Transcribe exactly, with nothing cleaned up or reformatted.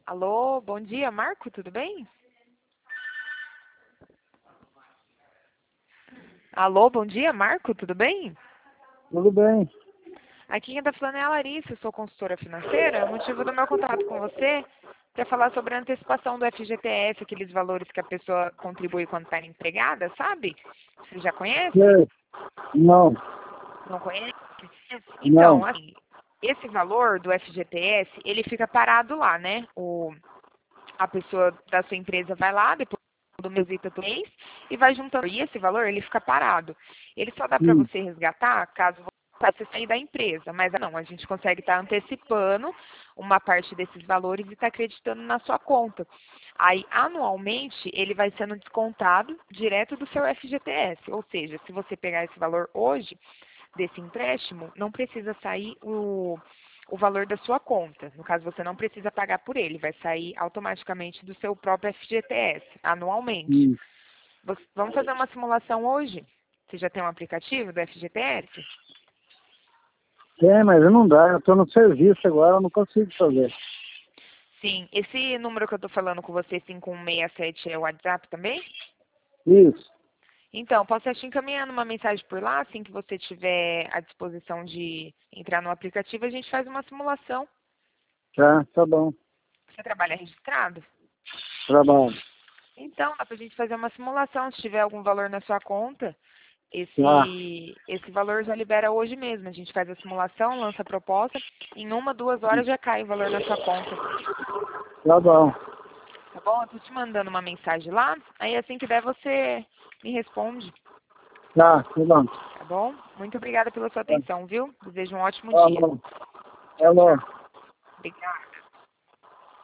Alô, bom dia, Marco, tudo bem? Alô, bom dia, Marco, tudo bem? Tudo bem. Aqui quem está falando é a Larissa, eu sou consultora financeira. O motivo do meu contato com você é falar sobre a antecipação do F G T S, aqueles valores que a pessoa contribui quando está empregada, sabe? Você já conhece? Sei. Não, Não conhece? Então, não. assim, esse valor do F G T S, ele fica parado lá, né? O, a pessoa da sua empresa vai lá, depois do mesita do mês, e vai juntando. E esse valor, ele fica parado. Ele só dá para Hum, você resgatar caso você sair da empresa. Mas não, a gente consegue estar antecipando uma parte desses valores e estar acreditando na sua conta. Aí, anualmente, ele vai sendo descontado direto do seu F G T S. Ou seja, se você pegar esse valor hoje, desse empréstimo, não precisa sair o, o valor da sua conta. No caso, você não precisa pagar por ele, vai sair automaticamente do seu próprio F G T S, anualmente. hum. Você- vamos fazer uma simulação hoje? Você já tem um aplicativo do F G T S? Tem, mas não dá. Eu estou no serviço agora, eu não consigo fazer. Sim. Esse número que eu estou falando com você, cinco um seis sete, é o WhatsApp também? Isso. Então, posso estar te encaminhando uma mensagem por lá, assim que você tiver à disposição de entrar no aplicativo, a gente faz uma simulação. Tá, tá bom. Você trabalha registrado? Trabalho. Então, dá pra gente fazer uma simulação. Se tiver algum valor na sua conta, Tá, esse, esse valor já libera hoje mesmo. A gente faz a simulação, lança a proposta. Em uma, duas horas já cai o valor na sua conta. tá bom. Tá bom? Eu tô te mandando uma mensagem lá. Aí assim que der, você me responde. Tá, tá bom. Tá bom? Muito obrigada pela sua Tá, atenção, viu? Desejo um ótimo tá dia. bom. Tchau, Alô. tchau. Obrigada.